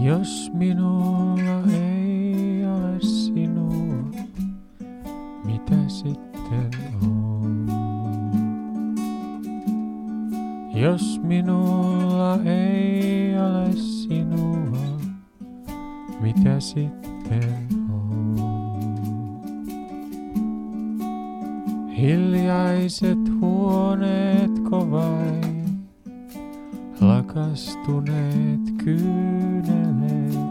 Jos minulla ei ole sinua, mitä sitten on? Jos minulla ei ole sinua, mitä sitten on? Hiljaiset huoneetko vai lakastuneet kyyneleet?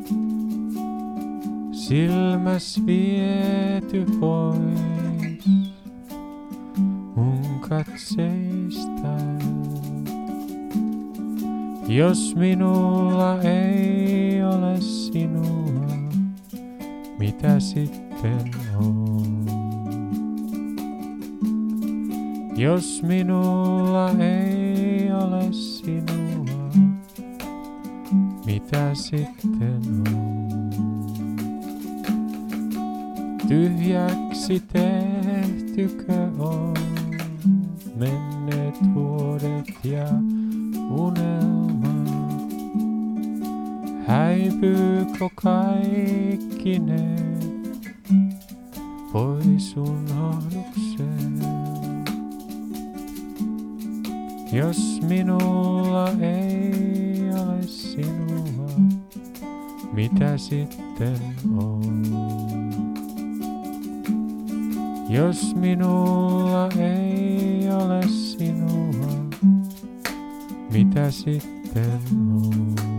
Silmäs viety pois mun katseista. Jos minulla ei ole sinua, mitä sitten on? Jos minulla ei ole sinua, mitä sitten on? Tyhjäksi tehtykö on menneet vuodet ja unelmat? Häipyykö kaikki ne pois unohdukseen? Jos minulla ei ole sinua, mitä sitten on? Jos minulla ei ole sinua, mitä sitten on?